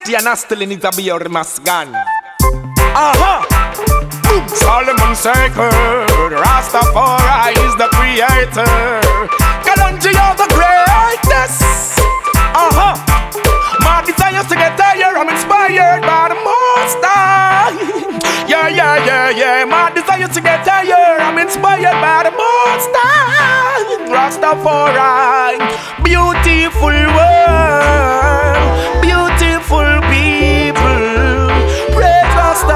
Diana still in it a be your mask gun. Solomon sacred, Rastafari is the creator. Kalonji, you're the greatest. My desires to get higher, I'm inspired by the Most High. Yeah. My desires to get higher, I'm inspired by the Most High. Rastafari, beautiful world, beautiful people. Praise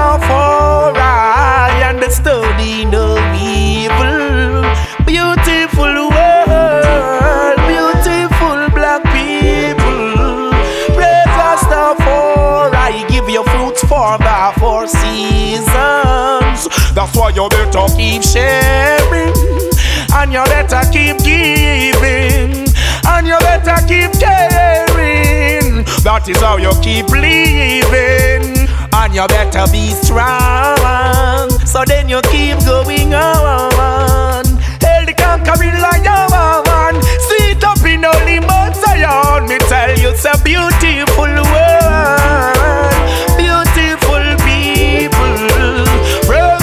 Rastafari and the study no evil. Beautiful world, beautiful black people. Praise Rastafari, give your fruits for the 4 seasons. That's why you better keep sharing, and you better keep giving, and you better keep caring. That is how you keep living, and you better be strong. So then you keep going on. Hail the conquering lion, sit up in only Mount Zion. Me tell you it's a beautiful world, beautiful people. Praise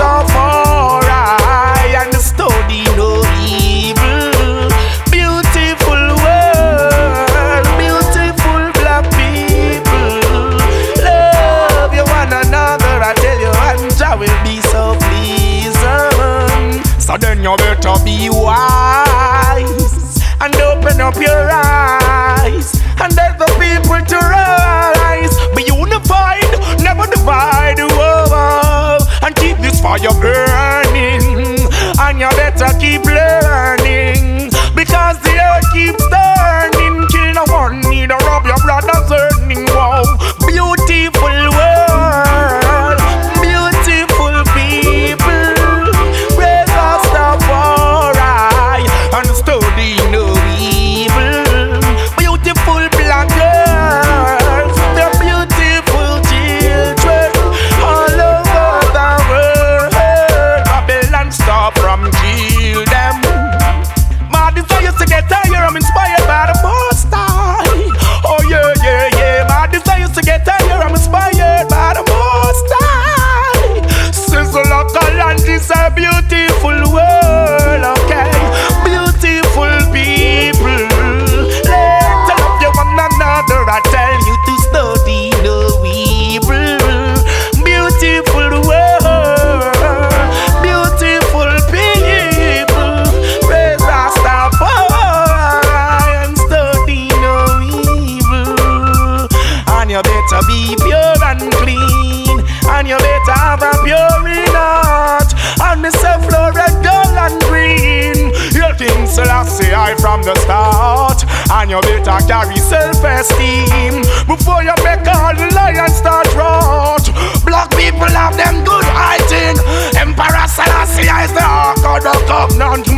Rastafari and study no evil. Beautiful world, beautiful black people. Love you one another, I tell you, and I will be so pleasing. So then you better be wise and open up your eyes, and let the people to rise. Be unified, never divide. Whoa, and keep this fire burning, and you better keep learning, because the earth keeps turning. Kill no one, neither of your brothers earning. Wow, beautiful world, beautiful people. Praise Rastafari and study no evil. Beautiful black girls, they're beautiful children all over the world. Babylon, stop from kill them. My desire to get higher, I'm inspired by the Most High. Oh yeah. My desire to get higher, I'm inspired by the Most High. Sizzle up the land, it's a beautiful world, okay? Beautiful people. Let's love you one another, I tell you to study no evil. Beautiful world, beautiful people. Praise Rastafari and study no evil. And you better be pure and clean, and you better have a pure heart, and myself florid, dull and green. You think Selassie I from the start, and you better carry self-esteem before you make all the lions start rot. Black people have them good hygiene. Emperor Selassie is the Ark of the Covenant.